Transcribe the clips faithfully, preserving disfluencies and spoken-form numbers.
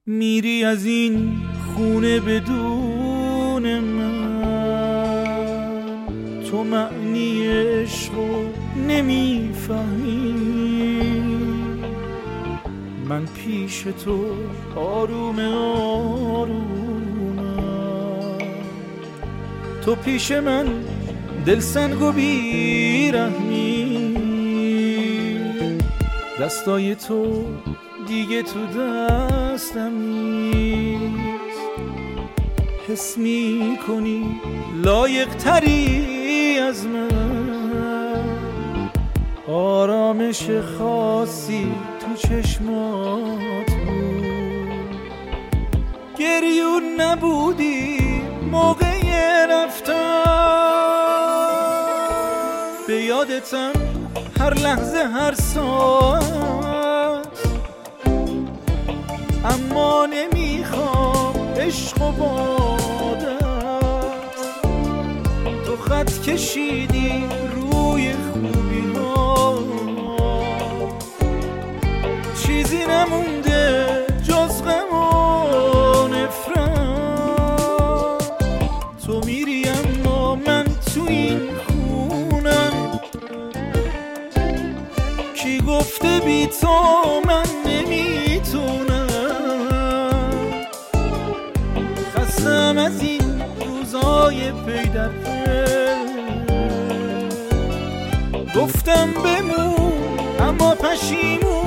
میری از این خونه بدون من، تو معنی عشقو نمیفهمی. من پیش تو آروم آرومم، تو پیش من دل سنگ و بیرحمی. دستای تو دیگه تو دستم نیست، حس می کنی لایق تری از من. آرامش خاصی تو چشمات بود، گریون نبودی موقع رفتن. به یادتم هر لحظه هر ساعت، اما نمیخوام عشق و بادت. تو خط کشیدی روی خوبی ها، چیزی نمونده جز غم و نفرت. تو میری اما من تو این خونم، کی گفته بی تو من نمیتونم. خستم از این روزای پی در پی، گفتم بمون اما پشیمونم.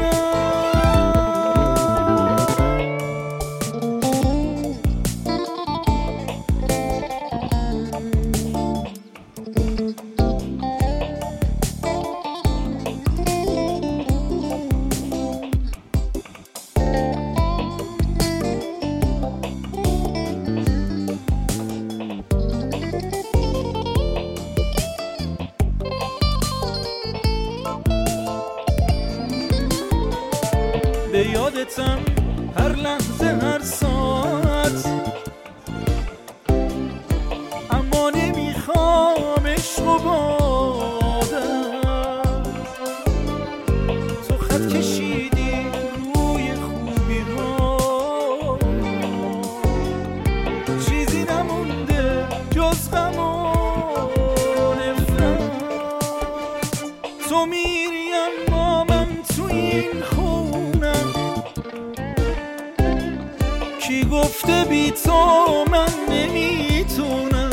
به یادتم هر لحظه هر ساعت، اما نمیخوام عشق و بادت. تو خط کشیدی روی خوبی ها، چیزی نمونده جز غم و نفرت. تو میری اما من تو این خونم، کی گفته بی تو من نمیتونم.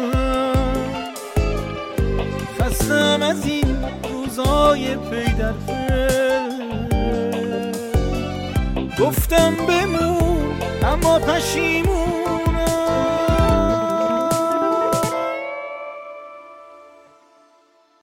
خستم از این روزای پی در پی، گفتم بمون اما پشیمونم.